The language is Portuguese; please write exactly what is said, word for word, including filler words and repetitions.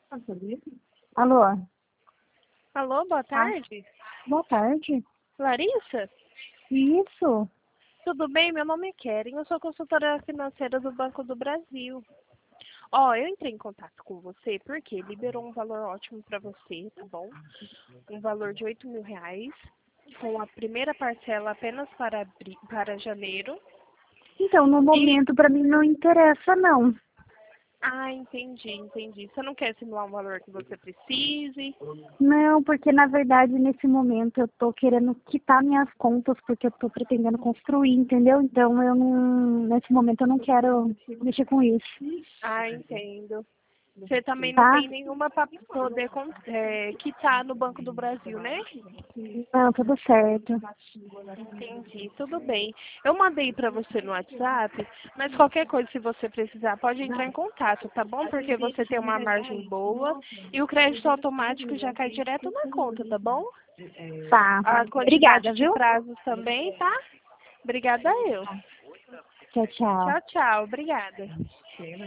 Alô? Alô, boa Ah, tarde. boa tarde. Larissa? Isso. Tudo bem? Meu nome é Keren, eu sou consultora financeira do Banco do Brasil. Ó, eu entrei em contato com você porque liberou um valor ótimo para você, tá bom? Um valor de oito mil reais, com a primeira parcela apenas para, abri- para janeiro. Então, no E, momento, pra mim não interessa, não. ah, entendi, entendi. Você não quer simular um valor que você precise? Não, porque na verdade, nesse momento, eu tô querendo quitar minhas contas, porque eu tô pretendendo construir, entendeu? Então, eu não, nesse momento, eu não quero mexer com isso. Ah, entendo. Você também não Tá? tem nenhuma para poder con- é, quitar no Banco do Brasil, né? Não, tudo certo. Entendi, tudo bem. Eu mandei para você no WhatsApp, mas qualquer coisa, se você precisar, pode entrar em contato, tá bom? Porque você tem uma margem boa e o crédito automático já cai direto na conta, tá bom? Tá. A quantidade Obrigada, de viu? prazos também, tá? Obrigada eu. Tchau, tchau. Tchau, tchau. Obrigada.